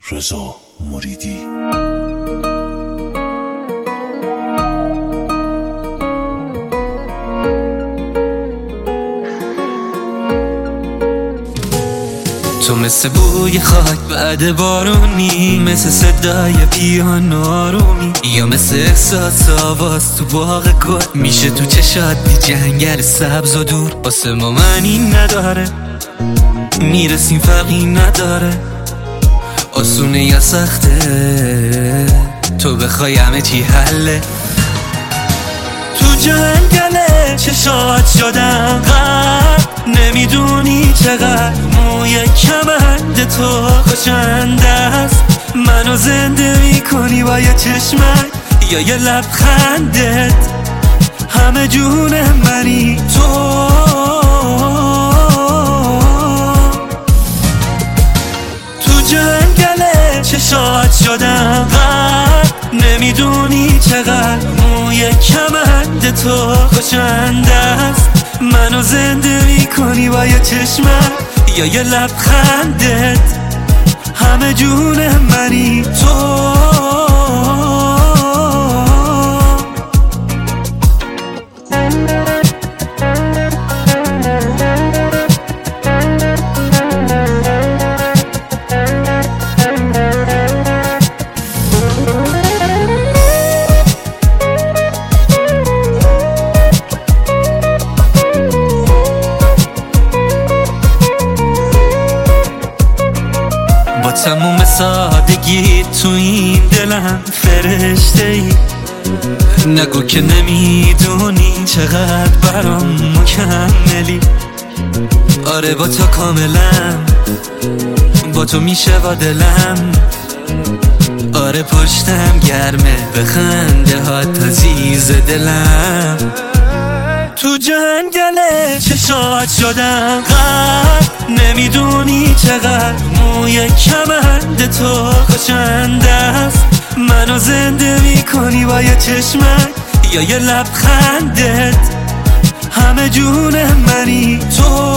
رضا مریدی. تو مثل بوی خاک بعد بارونی، مثل صدای پیانو آرومی، یا مثل احساس آواز تو باغ گل. میشه تو چشات دی جنگل سبز و دور. واسه ما معنی نداره، میرسیم فرقی نداره. آسونه یا سخته، تو بخوای همه چی حله. تو جنگل چشات شدم غرق، نمیدونی چقدر موی کمند تو خوشنده است. منو زنده میکنی با یه چشمک یا یه لبخندت. همه جون منی تو. تو جنگل چشات شدم غرق، نمیدونی چقدر موی کمند تو خوشنده است. منو زنده میکنی با یه چشمک یا یه لبخندت. همه جون منی تو. با تموم سادگی تو این دلم فرشته ای. نگو که نمیدونی چقدر برام مکملی. آره با تو کاملم، با تو میشه با دلم. آره پشتم گرمه به خنده ها تا زیز دلم. تو جنگل چشات شدم غرق، نمیدونی چقدر موی کمند تو خوشنده است. منو زنده میکنی با یه چشمک یا یه لبخندت. همه جون منی تو.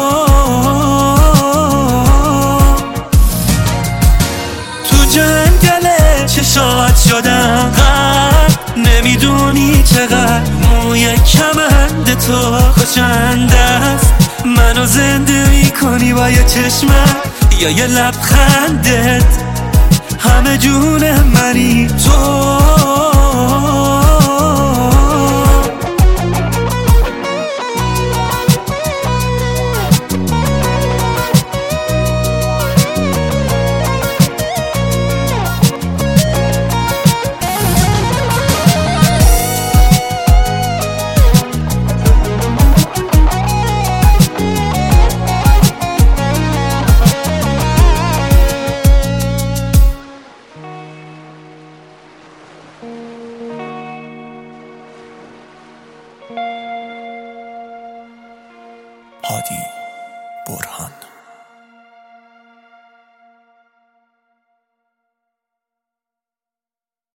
تو جنگل چشات شدم غرق، نمیدونی چقدر موی کمند تو خوشنده است. منو زنده میکنی با یه چشمک یا یه لبخندت. همه جون منی تو. هادی برهان.